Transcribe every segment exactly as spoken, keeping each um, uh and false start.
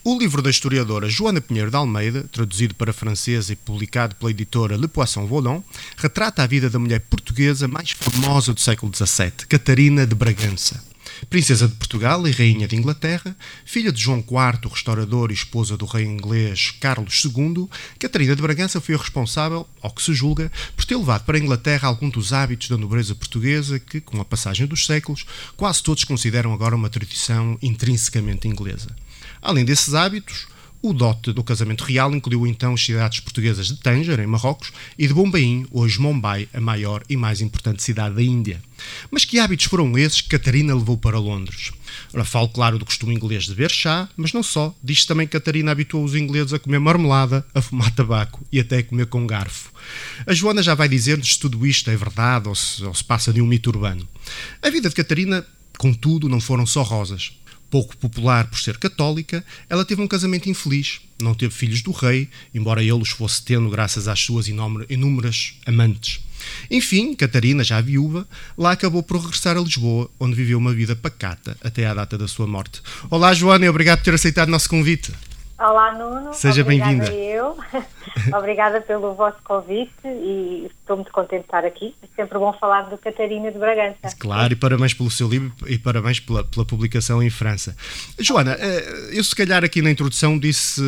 O livro da historiadora Joana Pinheiro de Almeida, traduzido para francês e publicado pela editora Le Poisson Volon, retrata a vida da mulher portuguesa mais famosa do século dezassete, Catarina de Bragança. Princesa de Portugal e rainha de Inglaterra, filha de João quarto, restaurador e esposa do rei inglês Carlos segundo, Catarina de Bragança foi a responsável, ao que se julga, por ter levado para a Inglaterra alguns dos hábitos da nobreza portuguesa que, com a passagem dos séculos, quase todos consideram agora uma tradição intrinsecamente inglesa. Além desses hábitos, o dote do casamento real incluiu então as cidades portuguesas de Tânger, em Marrocos, e de Bombaim, hoje Mumbai, a maior e mais importante cidade da Índia. Mas que hábitos foram esses que Catarina levou para Londres? Ora, falo claro do costume inglês de beber chá, mas não só. Diz também que Catarina habituou os ingleses a comer marmelada, a fumar tabaco e até a comer com garfo. A Joana já vai dizer-nos se tudo isto é verdade ou se, ou se passa de um mito urbano. A vida de Catarina, contudo, não foram só rosas. Pouco popular por ser católica, ela teve um casamento infeliz, não teve filhos do rei, embora ele os fosse tendo graças às suas inúmeras amantes. Enfim, Catarina, já viúva, lá acabou por regressar a Lisboa, onde viveu uma vida pacata até à data da sua morte. Olá, Joana, e obrigado por ter aceitado o nosso convite. Olá, Nuno. Seja bem-vinda. Obrigada eu. Obrigada pelo vosso convite e estou muito contente de estar aqui. É sempre bom falar do Catarina de Bragança. Claro, e parabéns pelo seu livro e parabéns pela, pela publicação em França. Joana, eu se calhar aqui na introdução disse...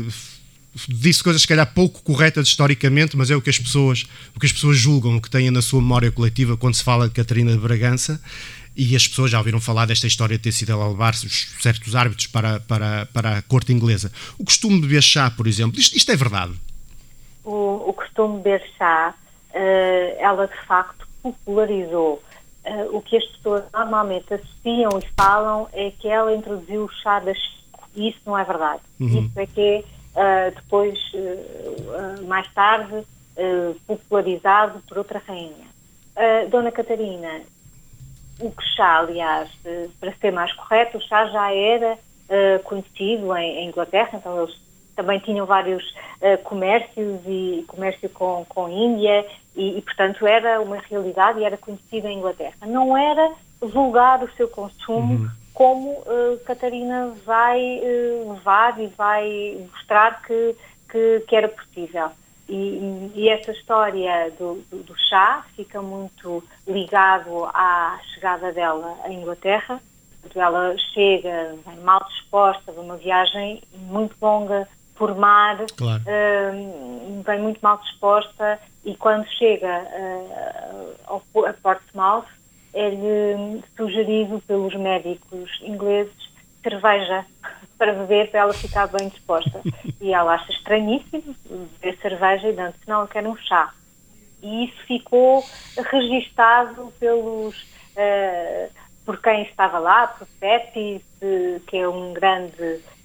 disse coisas se calhar pouco corretas historicamente, mas é o que as pessoas, o que as pessoas julgam, o que têm na sua memória coletiva quando se fala de Catarina de Bragança, e as pessoas já ouviram falar desta história de ter sido ela a levar certos árbitros para, para, para a corte inglesa. O costume de beber chá, por exemplo, isto, isto é verdade? O, o costume de beber chá, uh, ela de facto popularizou. Uh, o que as pessoas normalmente associam e falam é que ela introduziu o chá das cinco, e isso não é verdade. Uhum. Isso é que é uh, depois, uh, uh, mais tarde, uh, popularizado por outra rainha. Uh, Dona Catarina, o que chá, aliás, uh, para ser mais correto, o chá já era uh, conhecido em, em Inglaterra, então eles também tinham vários uh, comércios e comércio com, com a Índia e, e, portanto, era uma realidade e era conhecido em Inglaterra. Não era vulgar o seu consumo, uhum. como uh, Catarina vai uh, levar e vai mostrar que, que, que era possível. E, e esta história do, do, do chá fica muito ligado à chegada dela à Inglaterra. Ela chega bem mal disposta de uma viagem muito longa por mar, claro. uh, bem muito mal disposta, e quando chega uh, ao, a Portsmouth é-lhe sugerido pelos médicos ingleses cerveja para beber, para ela ficar bem disposta. E ela acha estranhíssimo beber cerveja e dando, não, eu quero um chá. E isso ficou registado pelos, uh, por quem estava lá, por Pepys, que é um grande,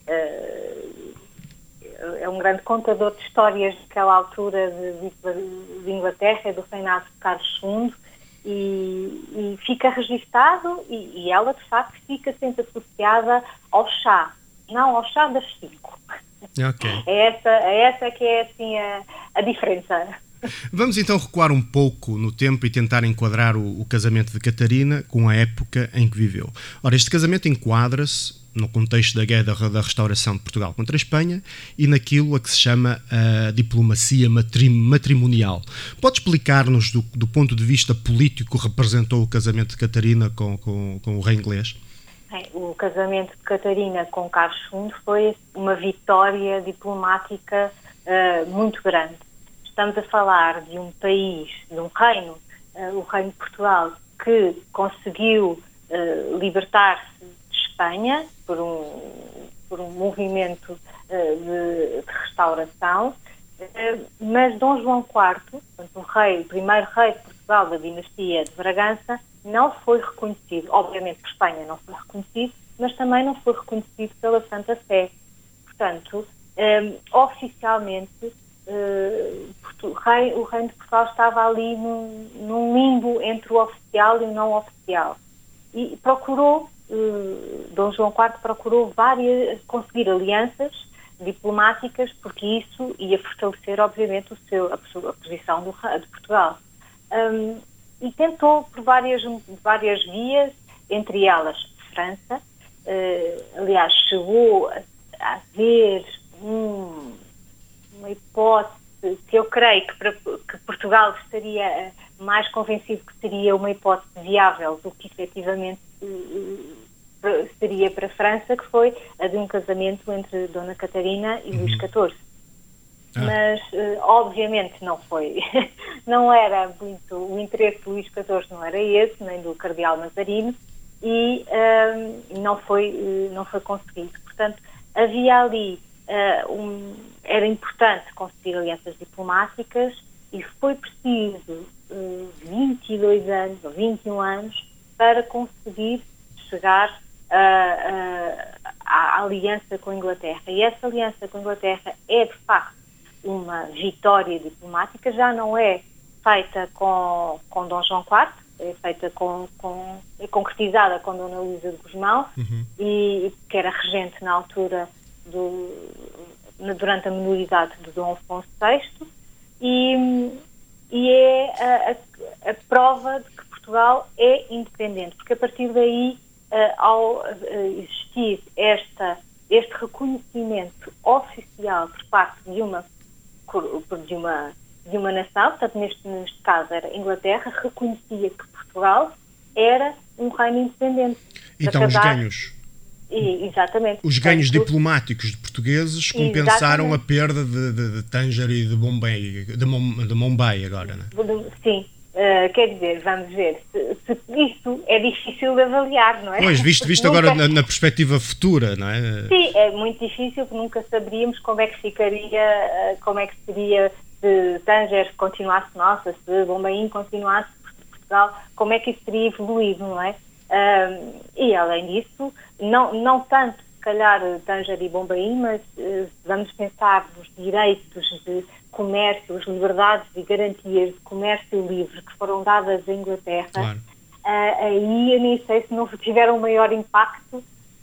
uh, é um grande contador de histórias daquela altura de, de Inglaterra, do reinado de Carlos segundo, e, e fica registado, e, e ela de facto fica sempre associada ao chá, não ao chá das cinco. Okay. É essa, é essa que é assim a, a diferença. Vamos então recuar um pouco no tempo e tentar enquadrar o, o casamento de Catarina com a época em que viveu. Ora, este casamento enquadra-se no contexto da guerra da restauração de Portugal contra a Espanha e naquilo a que se chama a diplomacia matrimonial. Pode explicar-nos do, do ponto de vista político que representou o casamento de Catarina com, com, com o rei inglês? O casamento de Catarina com Carlos segundo foi uma vitória diplomática uh, muito grande. Estamos a falar de um país, de um reino, uh, o reino de Portugal, que conseguiu uh, libertar-se de Espanha por um, por um movimento uh, de, de restauração, uh, mas Dom João quarto, portanto, o, rei, o primeiro rei de Portugal da dinastia de Bragança, não foi reconhecido, obviamente por Espanha não foi reconhecido, mas também não foi reconhecido pela Santa Sé. Portanto, um, oficialmente, uh, o, rei, o reino de Portugal estava ali num, num limbo entre o oficial e o não oficial. E procurou, uh, Dom João quarto procurou várias, conseguir alianças diplomáticas, porque isso ia fortalecer, obviamente, o seu, a, a posição do, de Portugal. Um, E tentou por várias, várias vias, entre elas França. Uh, aliás, chegou a, haver um, uma hipótese que eu creio que, para, que Portugal estaria mais convencido que seria uma hipótese viável do que efetivamente uh, seria para a França, que foi a de um casamento entre Dona Catarina e uhum. Luís catorze. Ah. Mas, uh, obviamente, não foi. Não era muito... O interesse do Luís catorze não era esse, nem do Cardeal Mazarino, e uh, não, foi, uh, não foi conseguido. Portanto, havia ali... Uh, um, era importante conseguir alianças diplomáticas e foi preciso uh, vinte e dois anos, ou vinte e um anos, para conseguir chegar uh, uh, à aliança com a Inglaterra. E essa aliança com a Inglaterra é, de facto, uma vitória diplomática, já não é feita com, com Dom João quarto, é feita com, com é concretizada com Dona Luísa de Gusmão, uhum. e que era regente na altura do, durante a minoridade de Dom Afonso sexto, e, e é a, a, a prova de que Portugal é independente, porque a partir daí, uh, ao uh, existir esta, este reconhecimento oficial por parte de uma de uma, de uma nação, portanto, neste, neste caso era Inglaterra, reconhecia que Portugal era um reino independente. Então os ganhos... E, exatamente. Os ganhos portanto, diplomáticos de portugueses compensaram exatamente. a perda de, de, de Tanger e de Bombay, de, Mom, de Mumbai agora, não é? Sim. Uh, quer dizer, vamos ver, se, se isto é difícil de avaliar, não é? Pois, visto, visto nunca... agora na, na perspectiva futura, não é? Sim, é muito difícil, porque nunca saberíamos como é que ficaria, como é que seria se Tanger continuasse nossa, se Bombaim continuasse Portugal, como é que isso teria evoluído, não é? Uh, e além disso, não, não tanto se calhar Tanger e Bombaim, mas uh, vamos pensar nos direitos de comércio, as liberdades e garantias de comércio livre que foram dadas à Inglaterra, claro. uh, aí eu nem sei se não tiveram maior impacto,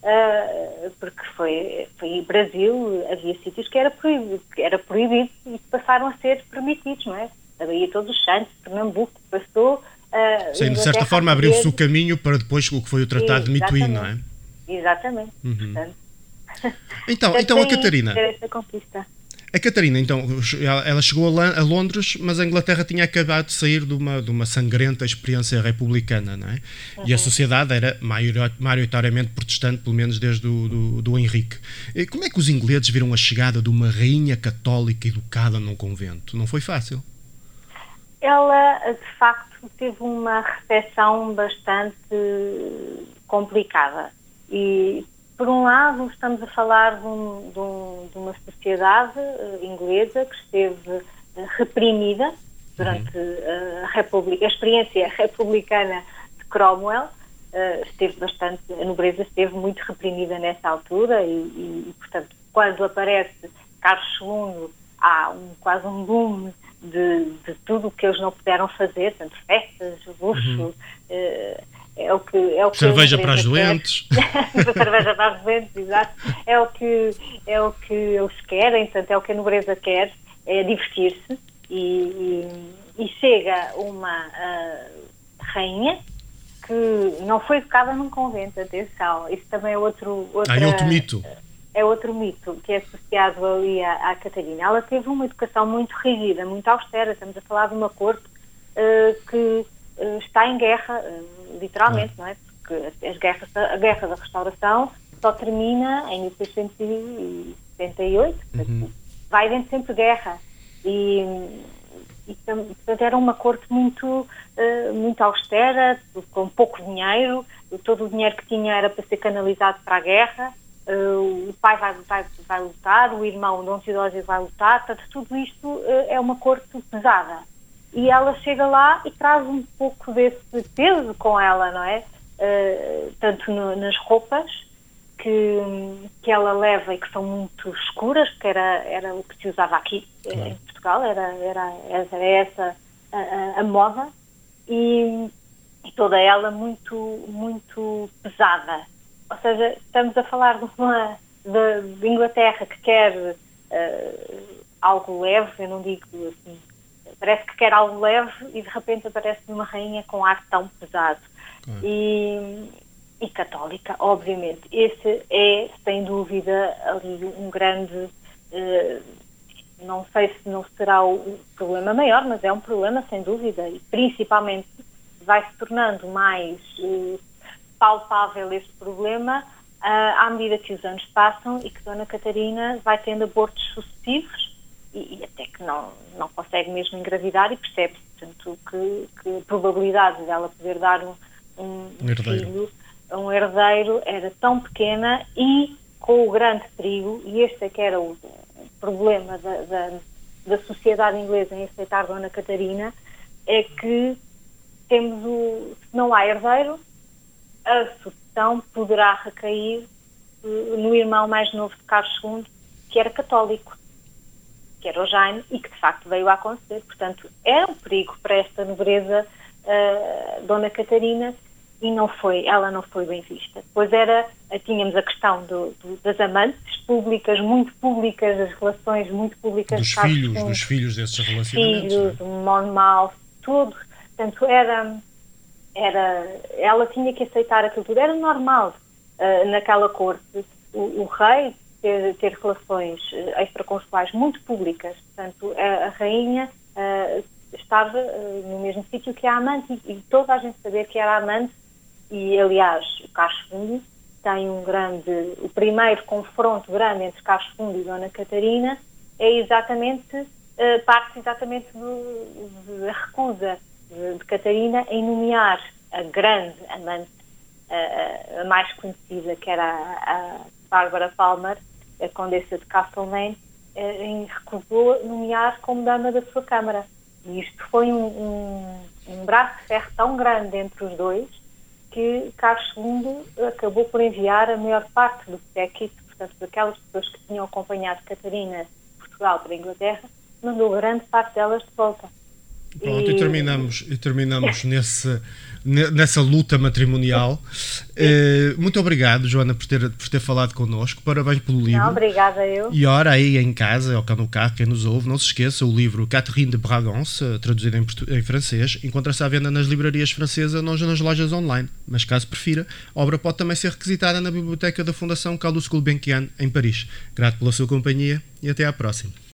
uh, porque foi, foi Brasil, havia sítios que era proibido, que era proibido e passaram a ser permitidos, não é? A Bahia Todos os Santos, Pernambuco, passou... Uh, Sim, de certa forma abriu-se o caminho para depois o que foi o Tratado de Mituim, não é? Exatamente. Uhum. Portanto, então, então a Catarina... Essa conquista. A Catarina, então, ela chegou a Londres, mas a Inglaterra tinha acabado de sair de uma, de uma sangrenta experiência republicana, não é? Uhum. E a sociedade era maioritariamente protestante, pelo menos desde o do, do Henrique. E como é que os ingleses viram a chegada de uma rainha católica educada num convento? Não foi fácil. Ela, de facto, teve uma recepção bastante complicada. E, por um lado, estamos a falar de, um, de, um, de uma sociedade uh, inglesa que esteve uh, reprimida durante uh, a, República, a experiência republicana de Cromwell. Uh, esteve bastante, a nobreza esteve muito reprimida nessa altura e, e, portanto, quando aparece Carlos segundo, há um, quase um boom de, de tudo o que eles não puderam fazer, tanto festas, luxo, uhum. uh, é o que, é o que cerveja para os doentes. Cerveja para os doentes, exato. É o, que, é o que eles querem, portanto, é o que a nobreza quer, é divertir-se. E, e, e chega uma uh, rainha que não foi educada num convento, atenção. Isso também é outro... Outra, ah, é outro mito. É outro mito que é associado ali à, à Catarina. Ela teve uma educação muito rígida, muito austera. Estamos a falar de uma corte uh, que uh, está em guerra, uh, literalmente, ah. não é? Porque as guerras, a guerra da restauração só termina em mil seiscentos e setenta e oito. Uhum. Vai havendo sempre guerra. E, e portanto, era uma corte muito, uh, muito austera, com pouco dinheiro. Todo o dinheiro que tinha era para ser canalizado para a guerra. Uh, o pai vai, vai, vai lutar, o irmão Dom Teodósio vai lutar, portanto, tudo isto uh, é uma corte pesada. E ela chega lá e traz um pouco desse peso com ela, não é? Uh, tanto no, nas roupas que, que ela leva e que são muito escuras, porque era, era o que se usava aqui, claro. Em Portugal, era, era, era essa a, a, a moda, e, e toda ela muito, muito pesada. Ou seja, estamos a falar de uma de, de Inglaterra que quer uh, algo leve, eu não digo assim, parece que quer algo leve e de repente aparece uma rainha com ar tão pesado. Hum. E, E católica, obviamente. Esse é, sem dúvida, ali um grande... Uh, não sei se não será o problema maior, mas é um problema, sem dúvida. E, principalmente, vai se tornando mais uh, palpável este problema uh, à medida que os anos passam e que Dona Catarina vai tendo abortos sucessivos e, e até que não, não consegue mesmo engravidar e percebe-se, portanto, que, que a probabilidade dela poder dar um, um, um filho... um herdeiro era tão pequena e com o grande perigo, e este é que era o problema da, da, da sociedade inglesa em aceitar Dona Catarina, é que temos o, se não há herdeiro, a sucessão poderá recair no irmão mais novo de Carlos segundo, que era católico, que era o Jaime, e que de facto veio a acontecer. Portanto, era um perigo para esta nobreza, uh, Dona Catarina, e não foi, ela não foi bem vista. Pois era, tínhamos a questão do, do, das amantes públicas, muito públicas, as relações muito públicas. Dos filhos, com, dos filhos desses relacionamentos. Filhos, o Monmouth, tudo. Portanto, era, era, ela tinha que aceitar aquilo tudo. Era normal uh, naquela corte o, o rei ter, ter relações extraconjugais muito públicas. Portanto, a, a rainha uh, estava uh, no mesmo sítio que a amante e, e toda a gente saber que era a amante. E, aliás, o Carlos segundo tem um grande... O primeiro confronto grande entre Carlos segundo e Dona Catarina é exatamente... Uh, parte exatamente do, da recusa de, de Catarina em nomear a grande amante, uh, a mais conhecida, que era a, a Bárbara Palmer, a condessa de Castlemaine, uh, em recusou nomear como dama da sua Câmara. E isto foi um, um, um braço de ferro tão grande entre os dois que Carlos segundo acabou por enviar a maior parte do séquito, portanto, daquelas pessoas que tinham acompanhado Catarina de Portugal para a Inglaterra, mandou grande parte delas de volta. Pronto, e, e terminamos, e terminamos nesse, nessa luta matrimonial. Uh, muito obrigado, Joana, por ter, por ter falado connosco. Parabéns pelo livro. Não, obrigada eu. E ora, aí em casa, ou no carro, quem nos ouve, não se esqueça, o livro Catherine de Bragance, traduzido em, em francês, encontra-se à venda nas livrarias francesas, não nas lojas online. Mas caso prefira, a obra pode também ser requisitada na biblioteca da Fundação Carlos Gulbenkian, em Paris. Grato pela sua companhia e até à próxima.